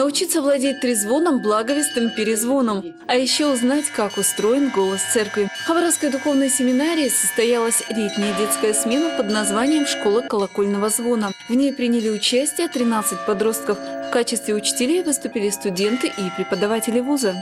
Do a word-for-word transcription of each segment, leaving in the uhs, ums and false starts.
научиться владеть трезвоном, благовестным, перезвоном, а еще узнать, как устроен голос церкви. В Хабаровской духовной семинарии состоялась летняя детская смена под названием «Школа колокольного звона». В ней приняли участие тринадцать подростков. В качестве учителей выступили студенты и преподаватели вуза.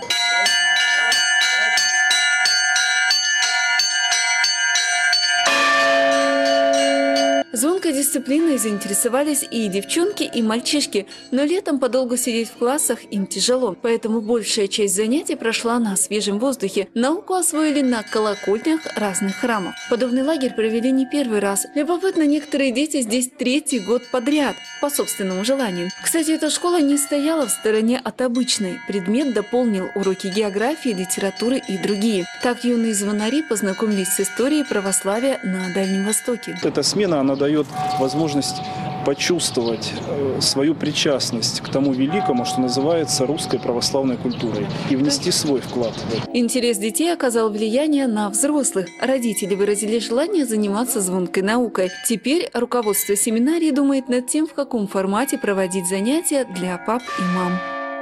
Звонкой дисциплиной заинтересовались и девчонки, и мальчишки, но летом подолгу сидеть в классах им тяжело, поэтому большая часть занятий прошла на свежем воздухе. Науку освоили на колокольнях разных храмов. Подобный лагерь провели не первый раз. Любопытно, некоторые дети здесь третий год подряд, по собственному желанию. Кстати, эта школа не стояла в стороне от обычной. Предмет дополнил уроки географии, литературы и другие. Так юные звонари познакомились с историей православия на Дальнем Востоке. Эта смена, она дает возможность почувствовать свою причастность к тому великому, что называется русской православной культурой, и внести свой вклад. Интерес детей оказал влияние на взрослых. Родители выразили желание заниматься звонкой наукой. Теперь руководство семинарии думает над тем, в каком формате проводить занятия для пап и мам.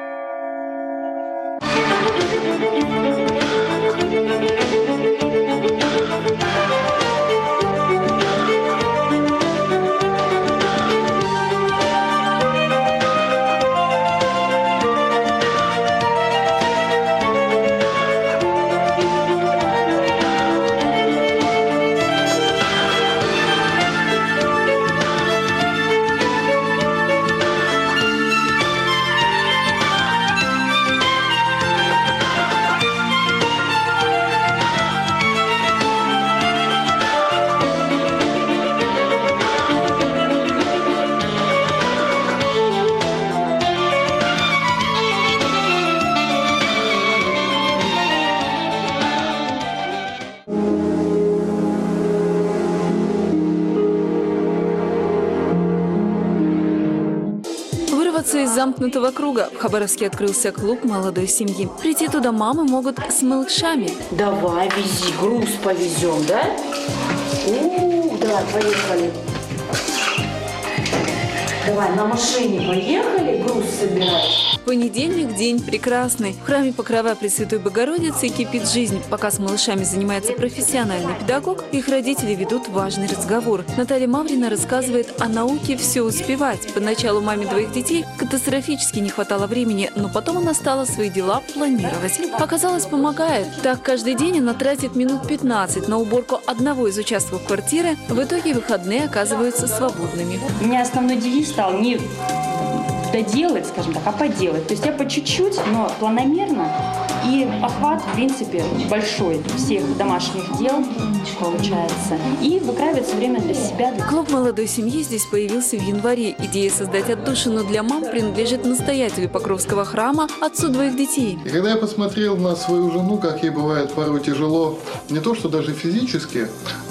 Из замкнутого круга в Хабаровске открылся клуб молодой семьи. Прийти туда мамы могут с малышами. Давай, вези, груз повезем, да? У, давай, поехали. Давай, на машине поехали, груз собирать. Понедельник – день прекрасный. В храме Покрова Пресвятой Богородицы кипит жизнь. Пока с малышами занимается профессиональный педагог, их родители ведут важный разговор. Наталья Маврина рассказывает о науке «все успевать». Поначалу маме двоих детей катастрофически не хватало времени, но потом она стала свои дела планировать. Оказалось, помогает. Так, каждый день она тратит минут пятнадцать на уборку одного из участков квартиры. В итоге выходные оказываются свободными. У меня основной девиз стал не доделать, скажем так, а поделать. То есть я по чуть-чуть, но планомерно. И охват, в принципе, большой всех домашних дел получается. И выкраивается время для себя. Клуб молодой семьи здесь появился в январе. Идея создать отдушину для мам принадлежит настоятелю Покровского храма, отцу двоих детей. И когда я посмотрел на свою жену, как ей бывает порой тяжело, не то что даже физически,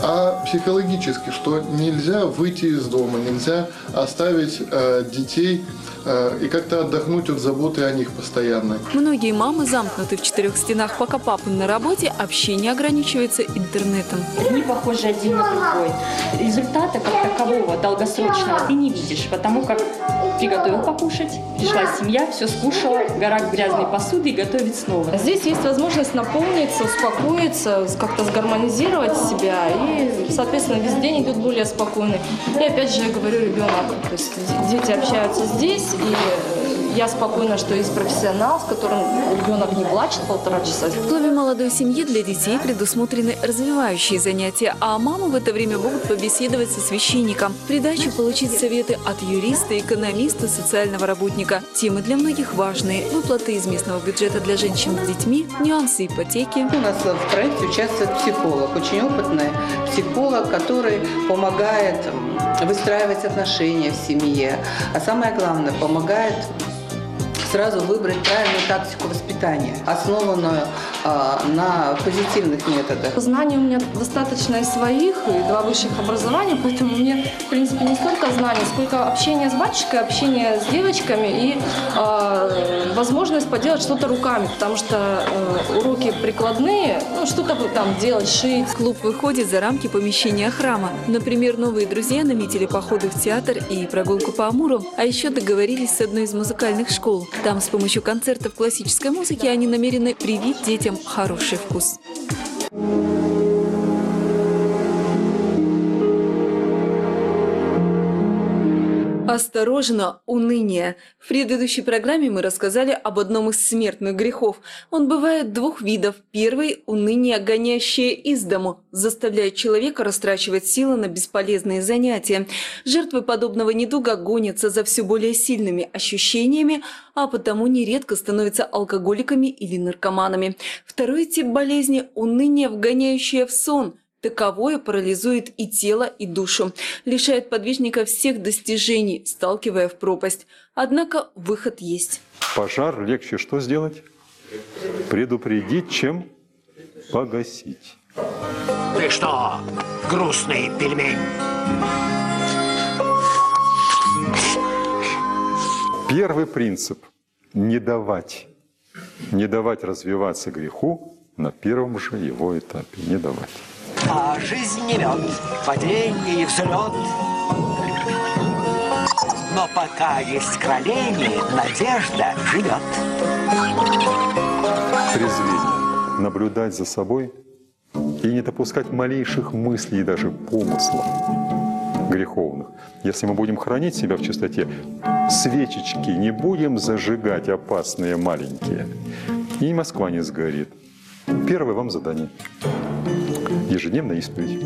а психологически, что нельзя выйти из дома, нельзя оставить э, детей э, и как-то отдохнуть от заботы о них постоянной. Многие мамы замкнуты в четырех стенах, пока папа на работе, общение ограничивается интернетом. Дни похожи один на другой. Результата как такового, долгосрочного, ты не видишь, потому как приготовил покушать, пришла семья, все скушала, гора грязной посуды и готовит снова. Здесь есть возможность наполниться, успокоиться, как-то сгармонизировать себя, и, соответственно, весь день идет более спокойный. И опять же, я говорю, ребенок, то есть дети общаются здесь, и я спокойна, что есть профессионал, с которым ребенок не плачет полтора часа. В клубе молодой семьи для детей предусмотрены развивающие занятия, а мамы в это время могут побеседовать со священником. В придачу получить советы от юриста, экономиста, социального работника. Темы для многих важные. Выплаты из местного бюджета для женщин с детьми, нюансы ипотеки. У нас в проекте участвует психолог, очень опытный психолог, который помогает выстраивать отношения в семье, а самое главное, помогает сразу выбрать правильную тактику воспитания, основанную а, на позитивных методах. Знаний у меня достаточно и своих, и два высших образования, поэтому мне, в принципе, не столько знаний, сколько общение с батюшкой, общение с девочками и э, возможность поделать что-то руками, потому что э, уроки прикладные, ну, что-то там делать, шить. Клуб выходит за рамки помещения храма. Например, новые друзья наметили походы в театр и прогулку по Амуру, а еще договорились с одной из музыкальных школ. Там с помощью концертов классической музыки они намерены привить детям хороший вкус. Осторожно, уныние. В предыдущей программе мы рассказали об одном из смертных грехов. Он бывает двух видов. Первый – уныние, гонящее из дому, заставляет человека растрачивать силы на бесполезные занятия. Жертвы подобного недуга гонятся за все более сильными ощущениями, а потому нередко становятся алкоголиками или наркоманами. Второй тип болезни – уныние, вгоняющее в сон. Таковое парализует и тело, и душу, лишает подвижника всех достижений, сталкивая в пропасть. Однако выход есть. Пожар легче что сделать? Предупредить, чем погасить. Ты что, грустный пельмень? Первый принцип – не давать. Не давать развиваться греху на первом же его этапе. Не давать. А жизнь не мед, падение и взлет. Но пока есть кровение, надежда живет. Трезвение. Наблюдать за собой и не допускать малейших мыслей и даже помыслов греховных. Если мы будем хранить себя в чистоте, свечечки не будем зажигать опасные маленькие, и Москва не сгорит. Первое вам задание. Ежедневная исповедь.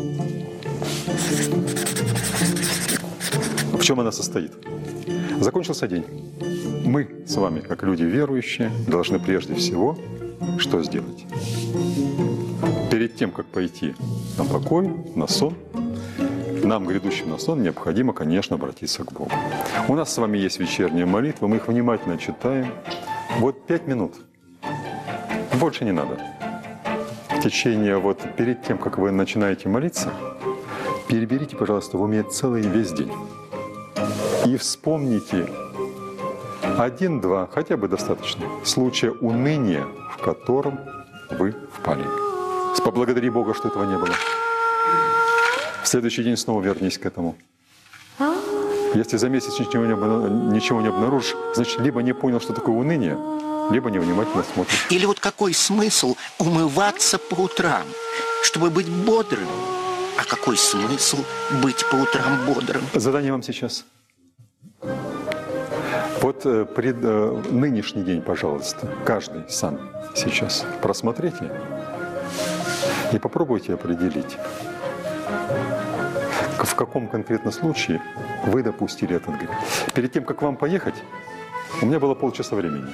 В чем она состоит? Закончился день. Мы с вами, как люди верующие, должны прежде всего что сделать? Перед тем, как пойти на покой, на сон, нам, грядущим на сон, необходимо, конечно, обратиться к Богу. У нас с вами есть вечерняя молитва, мы их внимательно читаем. Вот пять минут. Больше не надо. В течение, вот перед тем, как вы начинаете молиться, переберите, пожалуйста, в уме целый весь день. И вспомните один-два, хотя бы достаточно, случая уныния, в котором вы впали. Поблагодари Бога, что этого не было. В следующий день снова вернись к этому. Если за месяц ничего не, ничего не обнаружишь, значит, либо не понял, что такое уныние, либо невнимательно смотришь. Или вот какой смысл умываться по утрам, чтобы быть бодрым? А какой смысл быть по утрам бодрым? Задание вам сейчас. Вот э, пред, э, нынешний день, пожалуйста, каждый сам сейчас просмотрите и попробуйте определить, в каком конкретно случае вы допустили этот грех. Перед тем, как вам поехать, у меня было полчаса времени.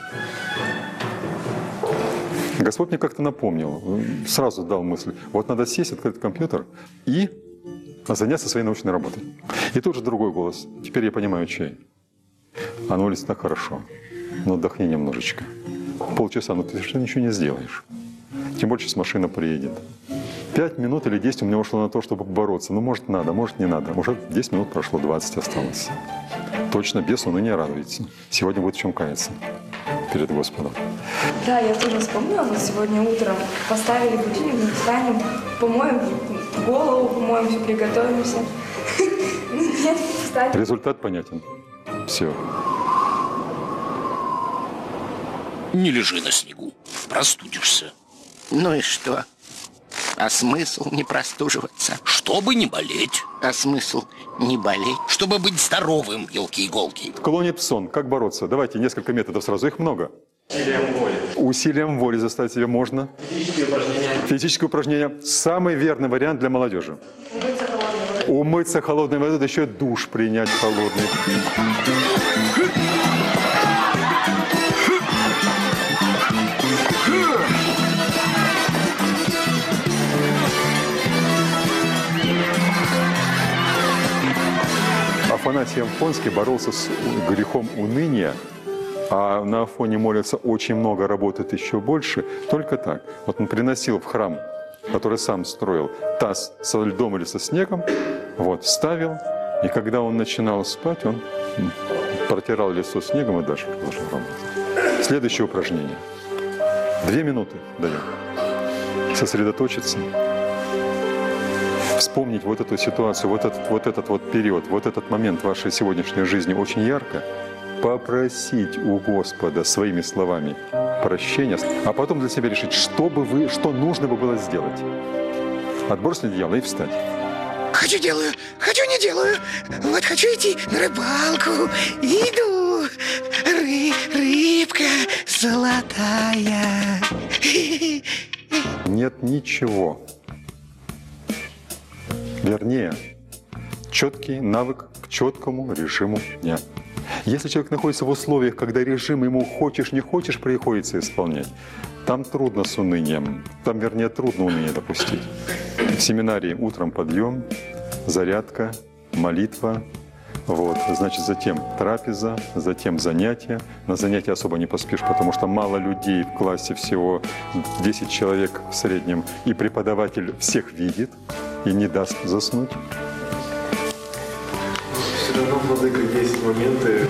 Господь мне как-то напомнил, сразу дал мысль, вот надо сесть, открыть компьютер и заняться своей научной работой. И тут же другой голос. Теперь я понимаю, чей. А на улице так хорошо, но отдохни немножечко. Полчаса, но ты совершенно ничего не сделаешь. Тем больше, если машина приедет. Пять минут или десять у меня ушло на то, чтобы бороться. Ну, может, надо, может, не надо. Уже десять минут прошло, двадцать осталось. Точно без уныния радуется. Сегодня будет в чем каяться перед Господом. Да, я тоже вспомнила, мы сегодня утром поставили будильник, мы встанем, помоем голову, помоем, все приготовимся. Результат понятен. Все. Не лежи на снегу, простудишься. Ну и что? А смысл не простуживаться? Чтобы не болеть. А смысл не болеть? Чтобы быть здоровым, елки-иголки. Клонит сон. Как бороться? Давайте несколько методов сразу. Их много. Усилием воли. Усилием воли заставить себя можно. Физические упражнения. Физические упражнения. Самый верный вариант для молодежи. Умыться холодной водой. Умыться холодной водой, да еще и душ принять холодный. Афанасий Амфонский боролся с грехом уныния а на Афоне молятся очень много, работает еще больше, только так. Вот он приносил в храм, который сам строил, таз со льдом или со снегом, вот, ставил, и когда он начинал спать, он протирал лицо снегом и дальше продолжал работать. Следующее упражнение. Две минуты даем. Сосредоточиться. Вспомнить вот эту ситуацию, вот этот, вот этот вот период, вот этот момент вашей сегодняшней жизни очень ярко. Попросить у Господа своими словами прощения, а потом для себя решить, что бы вы, что нужно бы было сделать. Отбросить одеяло и встать. Хочу делаю, хочу не делаю. Вот хочу идти на рыбалку. Иду. Ры, рыбка золотая. Нет ничего. Вернее, четкий навык к четкому режиму дня. Если человек находится в условиях, когда режим ему хочешь, не хочешь, приходится исполнять, там трудно с унынием, там, вернее, трудно уныние допустить. В семинарии утром подъем, зарядка, молитва, вот, значит, затем трапеза, затем занятия. На занятия особо не поспишь, потому что мало людей в классе, всего десять человек в среднем, и преподаватель всех видит и не даст заснуть. Все равно, владыка, есть моменты.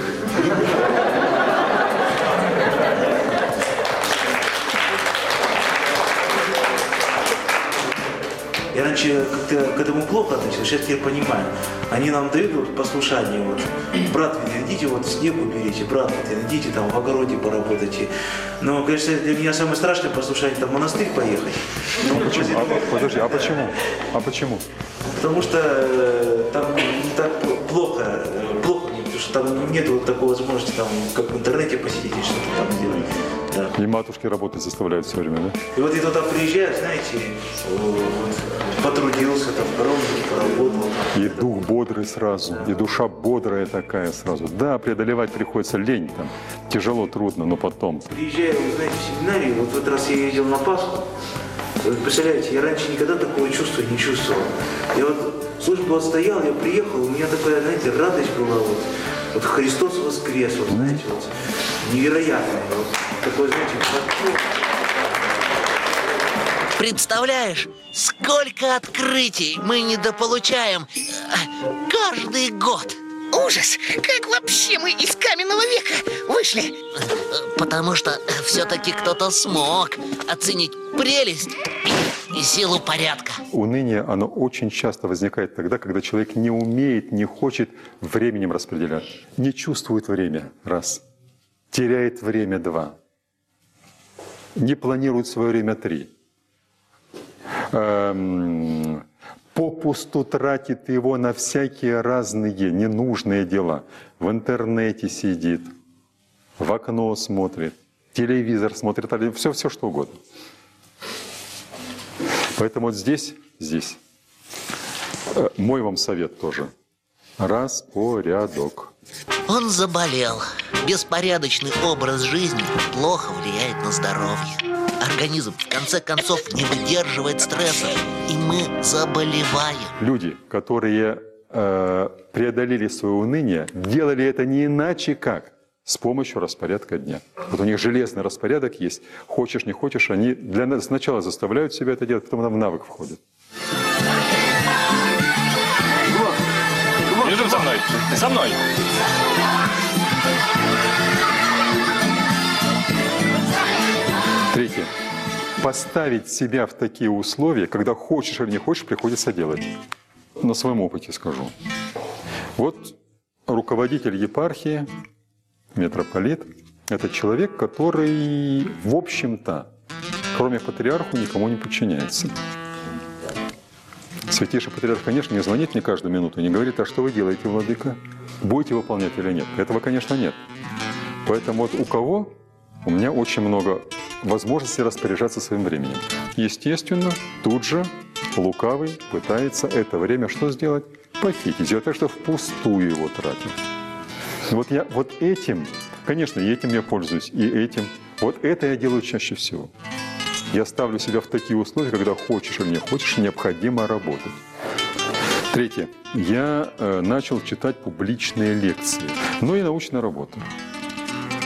Я раньше как-то к этому плохо относился, сейчас я понимаю. Они нам дают вот послушание, вот, брат, идите вот снег уберите, брат, идите там в огороде поработайте. Но, конечно, для меня самое страшное послушание – это в монастырь поехать. Ну, почему? А, подожди, а почему? А почему? Потому что э, там не так плохо, э, плохо, потому что там нет вот такой возможности, там, как в интернете посидеть и что-то там сделать. Да. И матушки работать заставляют все время, да? И вот я туда приезжаю, знаете, вот, потрудился, там, в коровнике поработал. И дух бодрый сразу, и душа бодрая такая сразу. Да, преодолевать приходится лень, там, тяжело, трудно, но потом. Приезжаю, вы знаете, в семинарию, вот в этот раз я ездил на Пасху. Вы представляете, я раньше никогда такого чувства не чувствовал. Я вот службу отстоял, я приехал, у меня такая, знаете, радость была, вот, вот Христос воскрес, вот, знаете, вот, невероятная, вот, такой, знаете, вот. Представляешь, сколько открытий мы недополучаем каждый год. Ужас! Как вообще мы из каменного века вышли? Потому что все-таки кто-то смог оценить прелесть и силу порядка. Уныние, оно очень часто возникает тогда, когда человек не умеет, не хочет временем распределять. Не чувствует время, раз. Теряет время, два. Не планирует свое время, три. Эм, попусту тратит его на всякие разные ненужные дела. В интернете сидит, в окно смотрит, телевизор смотрит, все, все что угодно. Поэтому вот здесь, здесь э, мой вам совет тоже. Распорядок. Он заболел. Беспорядочный образ жизни плохо влияет на здоровье. Организм, в конце концов, не выдерживает стресса, и мы заболеваем. Люди, которые э, преодолели свое уныние, делали это не иначе как с помощью распорядка дня. Вот у них железный распорядок есть. Хочешь, не хочешь, они для нас сначала заставляют себя это делать, потом в навык входит. Бежим со мной! Со мной! Третье. Поставить себя в такие условия, когда хочешь или не хочешь, приходится делать. На своем опыте скажу. Вот руководитель епархии, митрополит, это человек, который, в общем-то, кроме патриарху, никому не подчиняется. Святейший патриарх, конечно, не звонит мне каждую минуту, не говорит, а что вы делаете, владыка? Будете выполнять или нет? Этого, конечно, нет. Поэтому вот у кого? У меня очень много возможностей распоряжаться своим временем. Естественно, тут же лукавый пытается это время что сделать? Похитить, сделать так, что впустую его тратит. Вот я вот этим, конечно, и этим я пользуюсь, и этим. Вот это я делаю чаще всего. Я ставлю себя в такие условия, когда хочешь или не хочешь, необходимо работать. Третье. Я э, начал читать публичные лекции, ну и научная работа.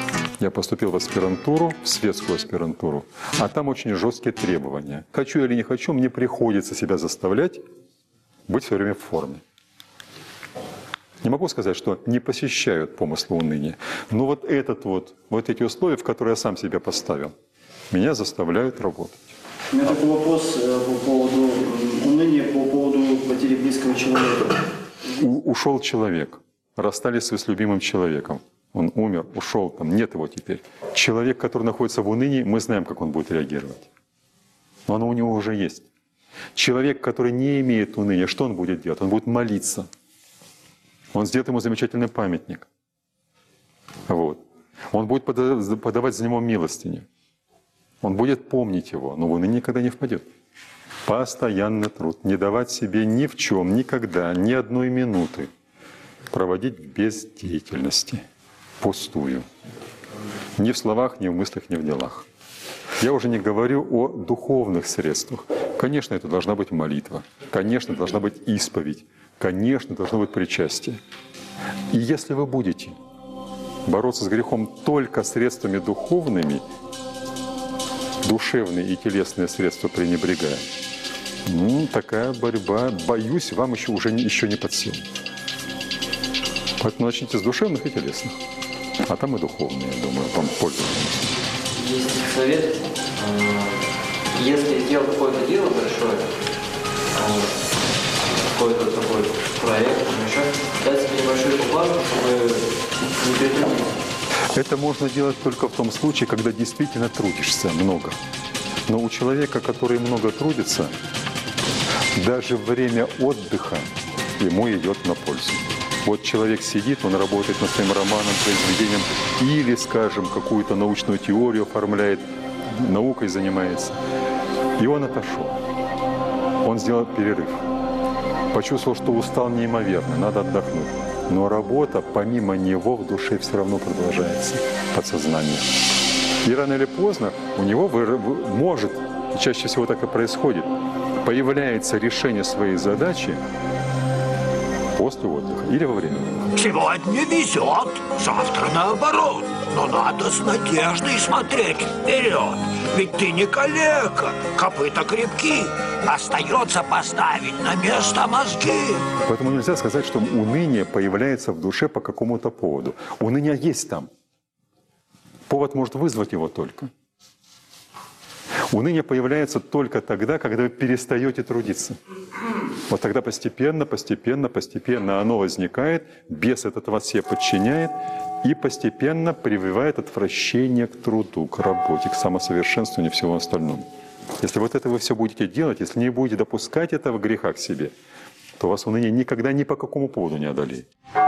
Я поступил в аспирантуру, в светскую аспирантуру, а там очень жесткие требования. Хочу или не хочу, мне приходится себя заставлять быть все время в форме. Не могу сказать, что не посещают помыслы уныния, но вот, этот вот, вот эти условия, в которые я сам себя поставил, меня заставляют работать. У меня такой вопрос по поводу уныния, по поводу потери близкого человека. У, ушел человек, расстались вы с любимым человеком. Он умер, ушел, там нет его теперь. Человек, который находится в унынии, мы знаем, как он будет реагировать. Но оно у него уже есть. Человек, который не имеет уныния, что он будет делать? Он будет молиться. Он сделает ему замечательный памятник. Вот. Он будет подавать за него милостыню. Он будет помнить его, но в уныние никогда не впадет. Постоянный труд. Не давать себе ни в чем, никогда, ни одной минуты проводить без деятельности. Пустую. Ни в словах, ни в мыслях, ни в делах. Я уже не говорю о духовных средствах. Конечно, это должна быть молитва. Конечно, должна быть исповедь. Конечно, должно быть причастие. И если вы будете бороться с грехом только средствами духовными, душевные и телесные средства пренебрегая, ну, такая борьба, боюсь, вам еще уже не, еще не под силу. Поэтому начните с душевных и телесных. А там и духовные, я думаю, вам пользуются. Есть совет, если сделал какое-то дело большое, какой-то такой проект, еще, дать себе небольшую поблажку, чтобы не перетрудить. Это можно делать только в том случае, когда действительно трудишься много. Но у человека, который много трудится, даже время отдыха ему идет на пользу. Вот человек сидит, он работает над своим романом, произведением, или, скажем, какую-то научную теорию оформляет, наукой занимается. И он отошел. Он сделал перерыв. Почувствовал, что устал неимоверно, надо отдохнуть. Но работа, помимо него, в душе все равно продолжается, подсознание. И рано или поздно у него может, и чаще всего так и происходит, появляется решение своей задачи после отдыха или во время. Сегодня везет, завтра наоборот. Но надо с надеждой смотреть вперед. Ведь ты не калека, копыта крепки. Остается поставить на место мозги. Поэтому нельзя сказать, что уныние появляется в душе по какому-то поводу. Уныние есть там. Повод может вызвать его только. Уныние появляется только тогда, когда вы перестаете трудиться. Вот тогда постепенно, постепенно, постепенно оно возникает, бес этот вас себе подчиняет и постепенно прививает отвращение к труду, к работе, к самосовершенствованию и всего остального. Если вот это вы все будете делать, если не будете допускать этого греха к себе, то вас уныние никогда ни по какому поводу не одолеет.